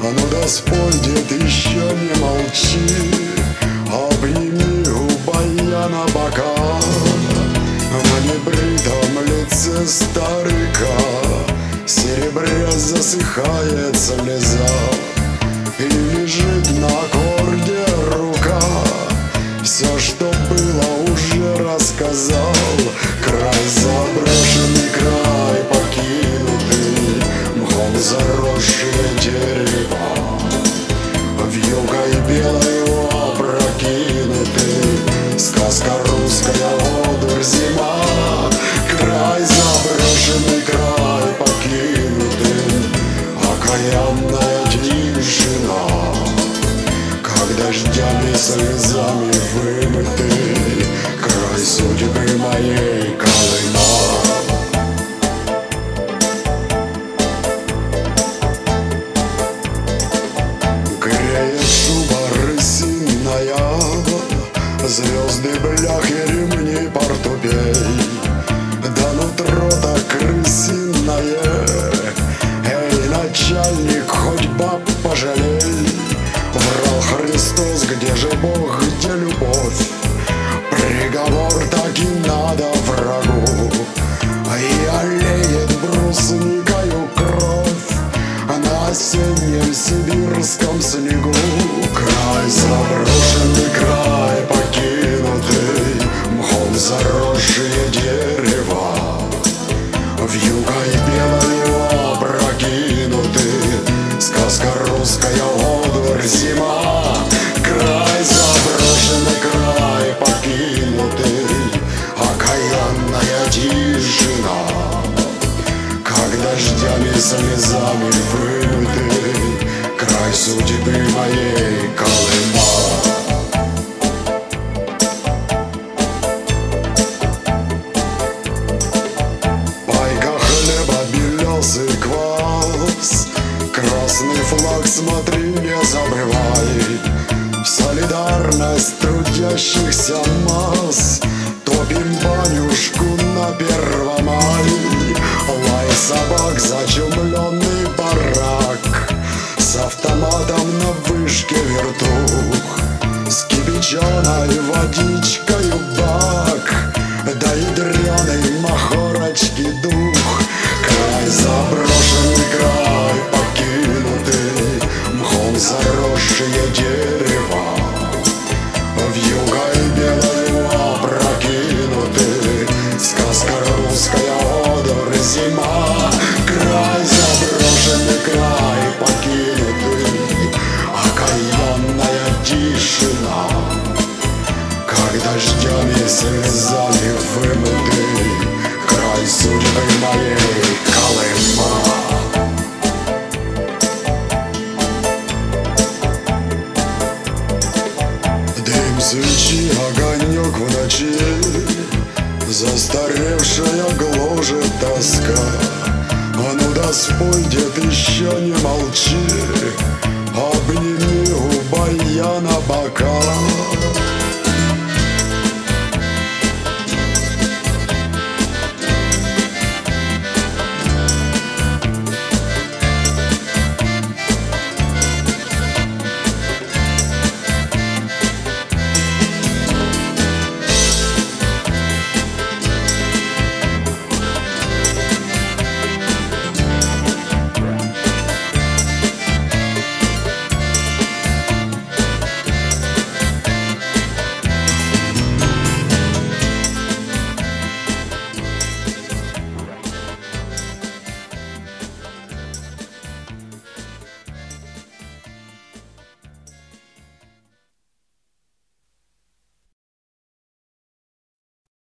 А ну да спой, дед, еще не молчи, обними губая на бока. На небритом лице старика серебря засыхает слеза, и лежит на аккорде рука. Все, что было, уже рассказал. Край заброшенный, край покинутый, мхом заросшие дерева, вьюгой белой опрокинуты. Сказка русская, одурь зима. Край заброшенный, край покинутый, окаянная тишина, как дождями слезами вымытый край судьбы моей Колыма. Греет шуба рысиная, звезды, бляхи, ремни, портупей, да нутро-то крысиное. Эй, начальник, хоть баб пожалей. Врал Христос, где же Бог, где любовь? Приговор так и надо врагу, и олеет брусникою кровь на осеннем сибирском снегу. Край заброшенный, край покинутый, мхом заросшие дерева, вьюгой белой опрокинуты. Сказка русская, одурь зима. Край заброшенный, край покинутый, окаянная тишина, как дождями слезами вымытый край судьбы моей Колыма. Пайка хлеба, белесый квас, красный флаг, смотри, не забывай. В солидарность трудящихся масс топим банюшку на Первомай. Лай собак, зачумленный барак, с автоматом на вышке вертух, с кипяченой водичкою бак, да ядреной махорочки дух. Край заброшенный, край покинутый, мхом заросшие дерева, вьюгой белой опрокинуты. Сказка русская, одурь зима. Край заброшенный, край покинутый, окаянная тишина, как дождями слезами вымытый край судьбы моей Колыма. Дым свечи, огонек в ночи, застаревшая гложет тоска. А ну да спой, дед,